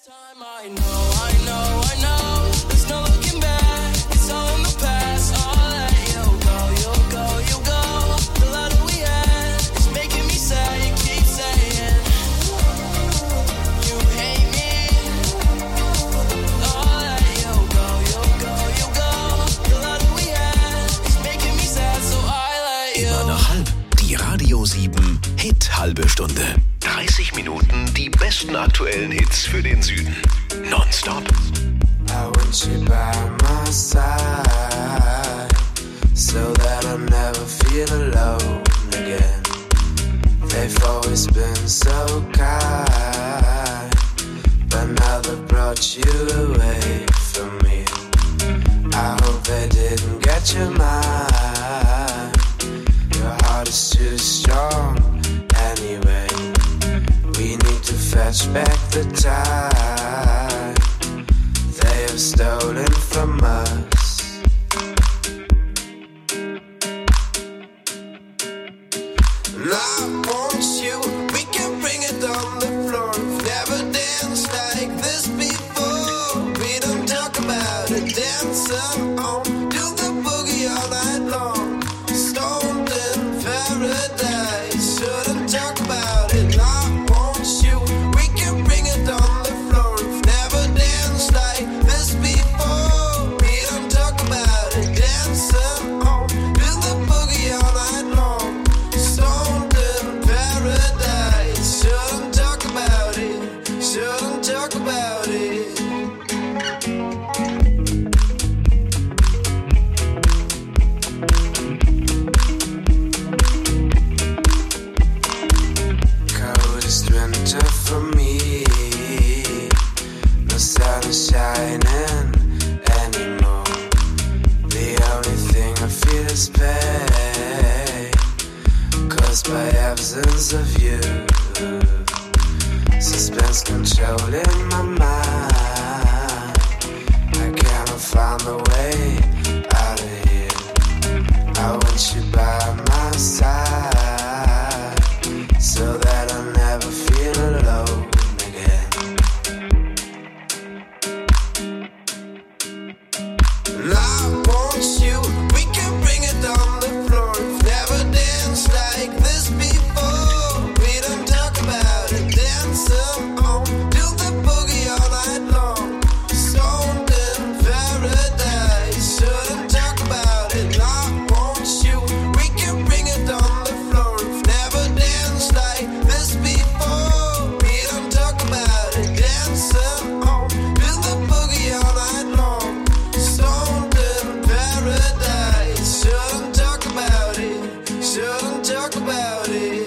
Radio 7 Hit halbe Stunde. 30 Minuten die besten aktuellen Hits für den Süden. Nonstop. I want you by my side, so that I never feel alone again. They've always been so kind, but now they've brought you away from me. I hope they didn't get your mind. Your heart is too strong anyway. We need to fetch back the time they have stolen from us. And I want you, we can bring it on the floor. We've never danced like this before. We don't talk about it, dance on, do the boogie all night long. Stoned in paradise, shouldn't talk about it. I want you, we can bring it on the floor. We've never danced like this before. We don't talk about it, dance on, do the boogie all night long. Stoned in paradise, shouldn't talk about it, shouldn't talk about it. Coldest winter for me, no sun is shining anymore. The only thing I feel is pain, caused by absence of you. Suspense controlling my mind. I cannot find a way out of here. I want you by my side, so that I'll never feel alone again. And I want you, we can bring it on the floor. We've never danced like this before. We don't talk about it, dance on, do the boogie all night long. Stoned in paradise, shouldn't talk about it. I want you, we can bring it on the floor. We've never danced like this before. We don't talk about it, dance on, do the boogie all night long. Stoned in paradise, shouldn't talk about it, shouldn't talk about it.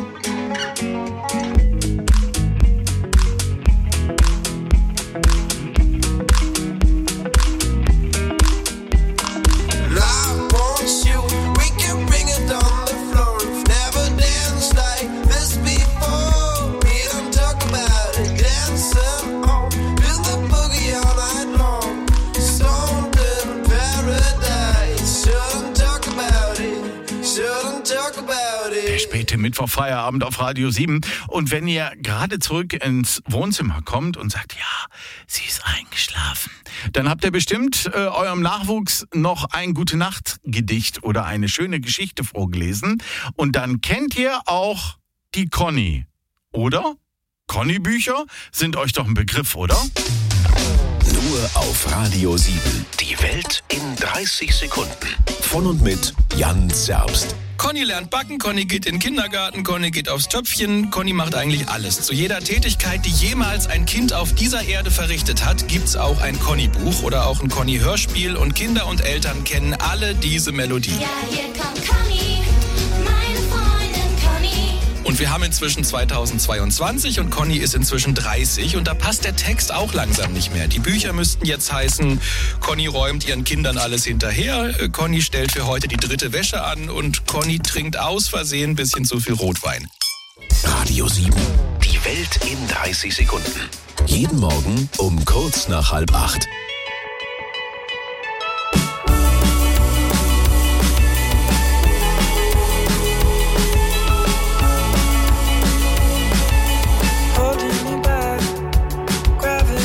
And I want you, we can bring it on the floor. We've never danced like this before. We don't talk about it, dance on, do the boogie all night long. Stoned in paradise, shouldn't talk about it, shouldn't talk about Der it. späte Mittwochfeierabend auf Radio 7. Und wenn ihr gerade zurück ins Wohnzimmer kommt und sagt, ja, sie ist eingeschlafen, dann habt ihr bestimmt eurem Nachwuchs noch ein Gute-Nacht-Gedicht oder eine schöne Geschichte vorgelesen. Und dann kennt ihr auch die Conny, oder? Conny-Bücher sind euch doch ein Begriff, oder? Nur auf Radio 7. Die Welt in 30 Sekunden. Von und mit Jan Zerbst. Conny lernt backen, Conny geht in den Kindergarten, Conny geht aufs Töpfchen, Conny macht eigentlich alles. Zu jeder Tätigkeit, die jemals ein Kind auf dieser Erde verrichtet hat, gibt's auch ein Conny-Buch oder auch ein Conny-Hörspiel und Kinder und Eltern kennen alle diese Melodie. Ja, hier kommt Conny, meine Freundin Conny. Und wir haben inzwischen 2022 und Conny ist inzwischen 30 und da passt der Text auch langsam nicht mehr. Die Bücher müssten jetzt heißen, Conny räumt ihren Kindern alles hinterher, Conny stellt für heute die 3. Wäsche an und Conny trinkt aus Versehen ein bisschen zu viel Rotwein. Radio 7. Die Welt in 30 Sekunden. Jeden Morgen um kurz nach 7:30. Holding me back, gravity.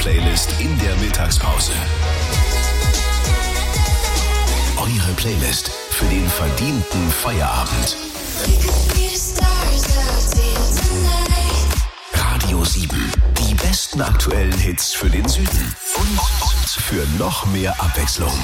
Playlist in der Mittagspause. Eure Playlist für den verdienten Feierabend. Radio 7. Die besten aktuellen Hits für den Süden. Und für noch mehr Abwechslung.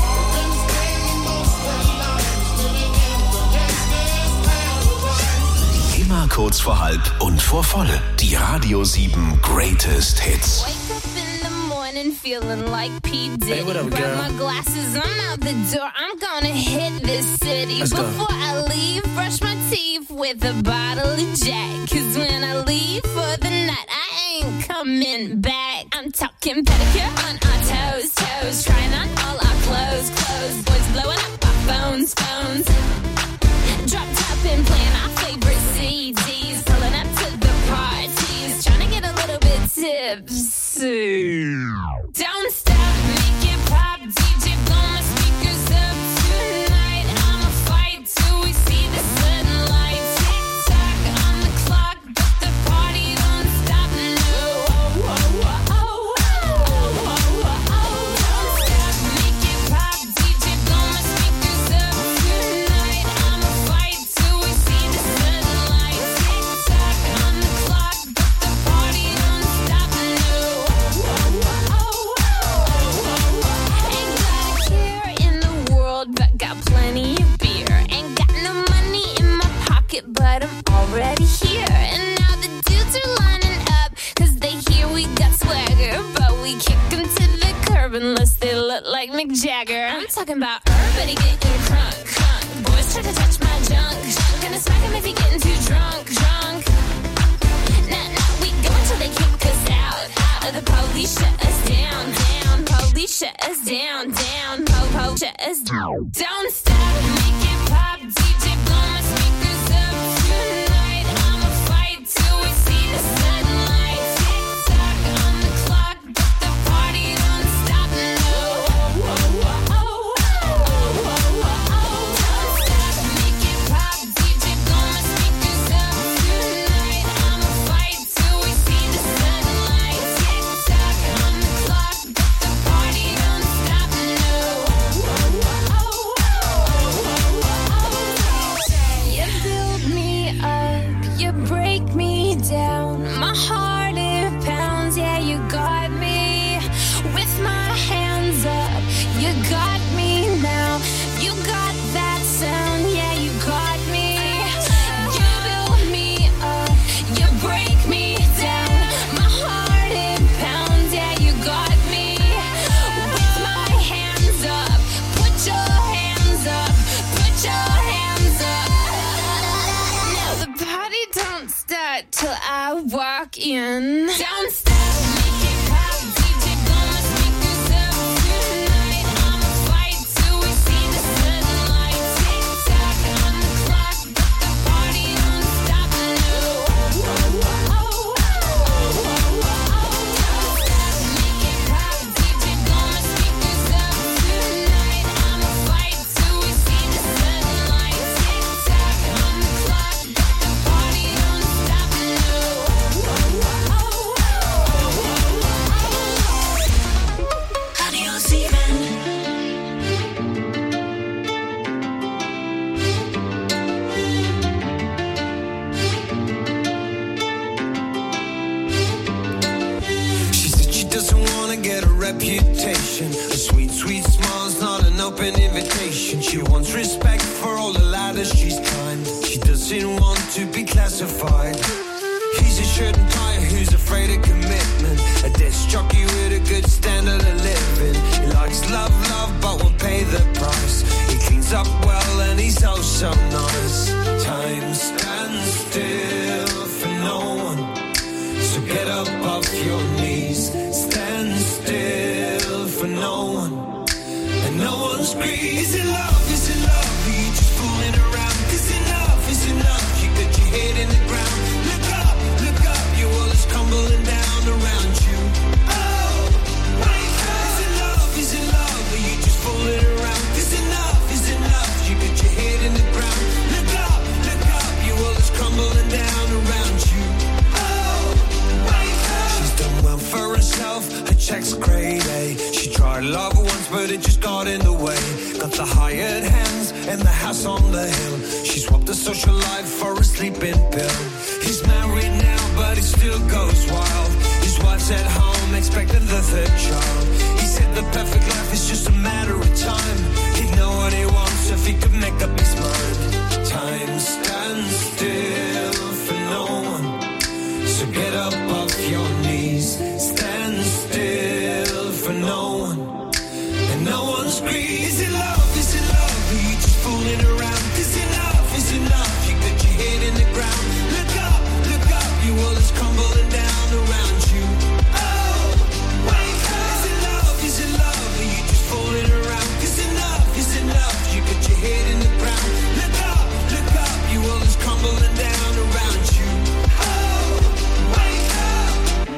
Immer kurz vor halb und vor voll. Die Radio 7 Greatest Hits. Feeling like P. Diddy. Hey, what up, Grab girl? my glasses, I'm out the door. I'm gonna hit this city. Let's go. Before I leave, brush my teeth with a bottle of Jack. Cause when I leave for the night, I ain't coming back. I'm talking pedicure on our toes, toes. Trying on all our clothes, clothes. Boys blowing up our phones, phones. Drop top and playing our favorite CDs. Pulling up to the parties. Trying to get a little bit tipsy. Don't stop, make it pop, DJ blow my speakers up tonight. I'ma fight till we see the sunlight. Tick tock on the clock, but the party don't stop. No, oh, oh, oh, oh, oh, oh, oh, oh. Don't stop, make it pop, DJ blow my speakers up tonight. I'ma fight till we see the sunlight. Tick tock on the clock, but the party don't stop. No, oh, oh, oh, oh. Ain't got a care in the world, but got plenty of beer. Ain't got no money in my pocket, but I'm already here. And now the dudes are lining up, cause they hear we got swagger. But we kick them to the curb unless they look like Mick Jagger. I'm talking about everybody getting crunk, crunk. Boys try to touch my junk, junk. Gonna smack him if he getting too drunk, drunk. Nah, we go until they kick us out. The police shut us down, down. Police shut us down, down. Po shut us down. Don't stop, make it pop. DJ blow my speakers up tonight. I'ma fight till we see the sunlight. Tick tock on the clock, but the party don't stop. No, oh, oh, oh, oh, oh, oh, oh. Don't stop, make it pop. DJ blow my speakers up tonight. I'ma fight till we see the sunlight. Tick tock on the clock, but the party don't stop. No, oh, oh, oh, oh, oh, oh. You build me up, you break me down. My heart it pounds, yeah, you got me. With my hands up, you got me now. You got that sound, yeah, you got me. You build me up, you break me down. My heart it pounds, yeah, you got me. With my hands up, put your hands up, put your hands up. Now the party don't start till I walk in. Don't stop, make it pop, DJ blow my speakers up tonight. I'ma fight till we see the sunlight. Tick tock on the clock, but the party don't stop. No, oh, oh, oh, oh, oh, oh, oh. Don't stop, make it pop, DJ blow my speakers up tonight. I'ma fight till we see the sunlight. Tick tock on the clock, but the party don't stop. No, oh, oh, oh, oh, oh, oh, oh. Radio 7. She said she doesn't wanna get a reputation. A sweet, sweet smile's not an open invitation. She wants respect for all the ladders she's climbed. She doesn't want to be classified. He's a shirt and tie who's afraid of commitment. A desk jockey with a good standard of living. He likes love, but will pay the price. He cleans up well and he's oh so nice. Time stands still for no one. So get up off your knees, stand still for no one, and no one's greedy. Is it love? Is it love? Are you just fooling around? 'Cause enough is enough. You got your head in the ground. Look up, your world is crumbling down around you. Oh, wake up. Is it love? Is it love? Are you just fooling around? 'Cause enough is enough. You got your head in the ground. got the hired hands and the house on the hill. She swapped the social life for a sleeping pill. He's married now, but he still goes wild. His wife's at home, expecting the third child. He said the perfect life is just a matter of time. He'd know what he wants if he could make up his mind. Time stands still for no one, so get up off your knees. Stand still for no one, and no one's greedy. Is it love? Is it love? Are you just fooling around? Is enough? Is enough? You got your head in the ground. Look up, your world is crumbling down around you. Oh, wake up. Is it love? Is it love? Are you just fooling around? Is enough? Is enough? You got your head in the ground. Look up, your world is crumbling down around you. Oh, wake up.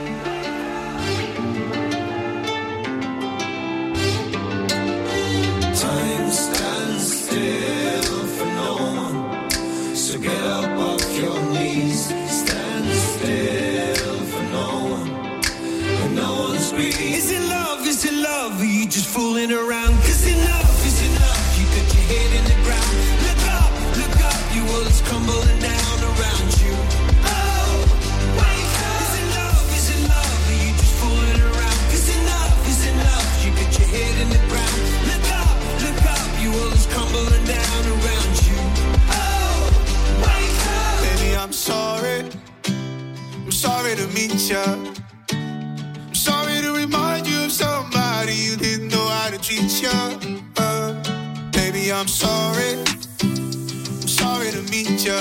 Time stands still for no one, so get up off your knees. Stand still for no one, and no one's greedy. Is it love? Is it love? Are you just fooling around? 'Cause enough is enough. You got your head in the ground. Look up, your world is crumbling down around you. Oh, wake up. Is it love? Is it love? Are you just fooling around? 'Cause enough is enough. You got your head in the ground. Look up, your world is crumbling down around you. Oh, wake up. Baby, I'm sorry to meet ya. I'm sorry to remind you of somebody you didn't know how to treat ya. Baby, I'm sorry to meet ya.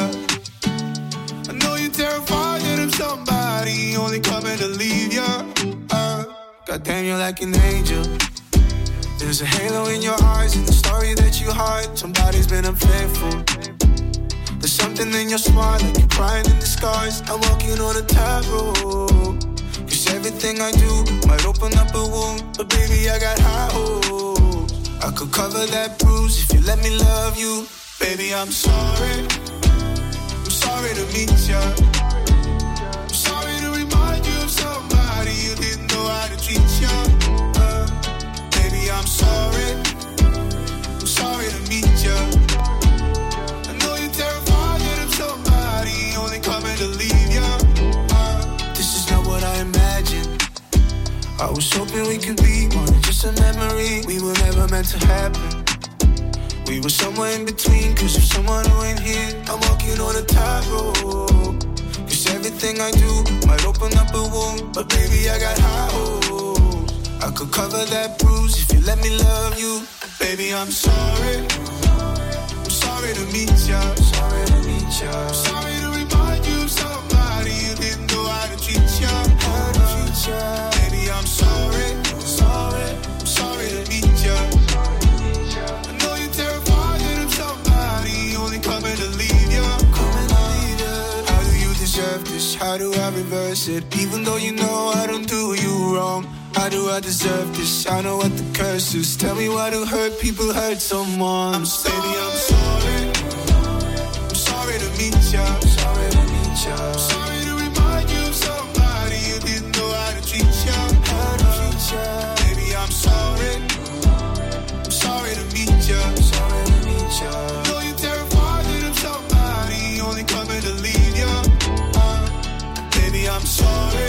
I know you're terrified of somebody only coming to leave ya. Goddamn, you're like an angel. There's a halo in your eyes and the story that you hide. Somebody's been unfaithful. There's something in your smile, like you're crying in the skies. I'm walking on a tightrope. 'Cause everything I do might open up a wound, but baby, I got high hopes. I could cover that bruise if you let me love you. Baby, I'm sorry to meet ya. I'm sorry to remind you of somebody you didn't know how to treat ya. Baby, I'm sorry to meet ya. I know you're terrified of somebody only coming to leave ya. This is not what I imagined. I was hoping we could be more than just a memory. We were never meant to happen. We were somewhere in between, 'cause of someone who ain't here. I'm walking on a tightrope. 'Cause everything I do might open up a wound, but baby, I got high hopes. I could cover that bruise if you let me love you. Baby, I'm sorry to meet ya. I'm sorry to remind you of somebody you didn't know how to treat ya. Baby, I'm sorry to meet ya. I know you're terrified of somebody only coming to leave ya. How do you deserve this? How do I reverse it? Even though you know I don't do you wrong. How do I deserve this? I know what the curse is. Tell me why do hurt people hurt someone? Baby, I'm sorry to meet ya. I'm sorry to remind you of somebody you didn't know how to treat ya. Baby, I'm sorry to meet ya. I know you're terrified of somebody only coming to leave ya. Baby, I'm sorry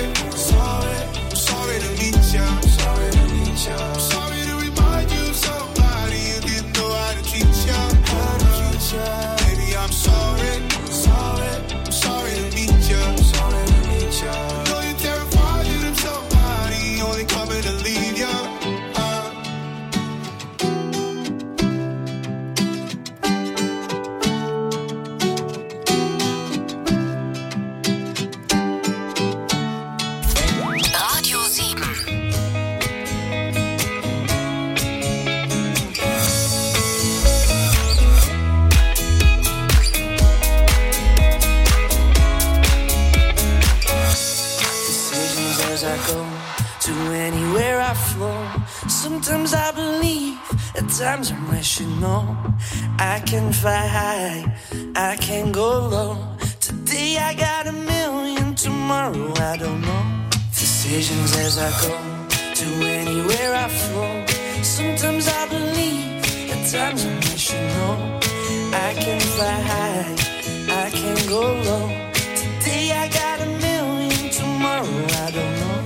to meet ya. I'm sorry to remind you of somebody you didn't know how to treat ya. Baby, I'm sorry to meet ya. I know you're terrified of somebody only coming to leave ya. Radio 7. I go to anywhere I flow. Sometimes I believe, at times I wish you know. I can fly high, I can go low. Today I got a million, tomorrow I don't know. Decisions as I go to anywhere I flow. Sometimes I believe, at At times I wish you know I can fly high, I can go low. Today I got a million, tomorrow I don't know.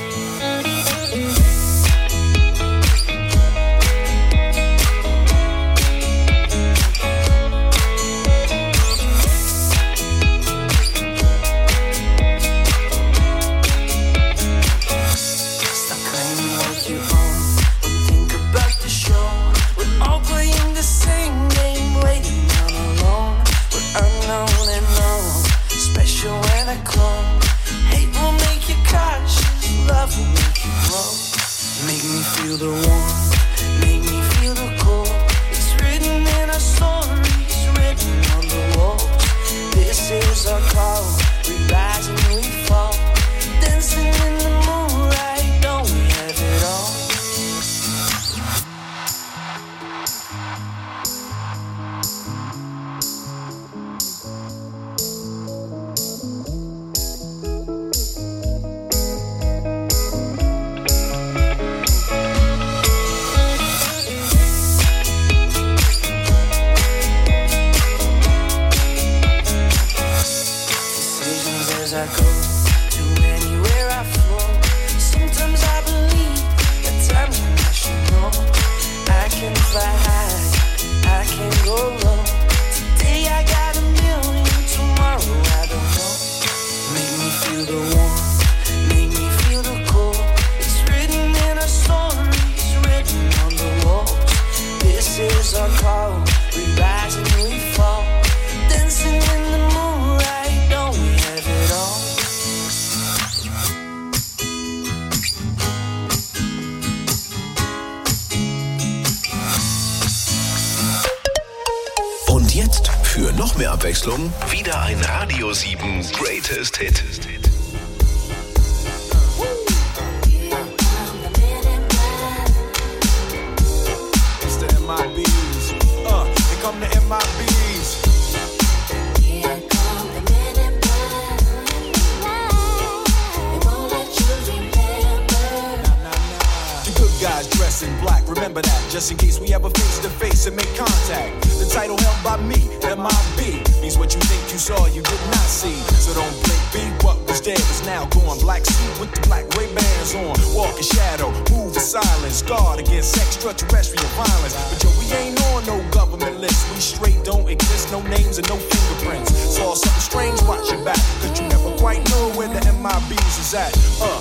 Love will make you grow. Make me feel the warmth, make me feel the cold. It's written in our stories, written on the walls. This is our call, we rise and we fall. Dancing in the moonlight, don't we have it all? I go to anywhere I flow. Sometimes I believe, at times I should know. I can fly high, I can go low. Today I got a million, tomorrow I don't know. Make me feel the warmth, make me feel the cold. It's written in our stories, written on the walls. This is our call, we rise and we fall. Dancing in the moonlight, don't we have it all? Und jetzt für noch mehr Abwechslung wieder ein Radio 7 Greatest Hit. It's the MIBs. Here come the MIBs. Here come the men in black. They won't let you remember. The good guys dress in black, remember that, just in case we ever face to face and make contact. The title held by me, MIB, means what you think you saw, you did not see. So don't blink, be what was dead is now gone. Black suit with the black Ray-Bans on, walk in shadow, move in silence, guard against extraterrestrial violence. But yo, we ain't on no government list, we straight don't exist, no names and no fingerprints. Saw something strange, watch your back, cause you never quite know where the MIBs is at.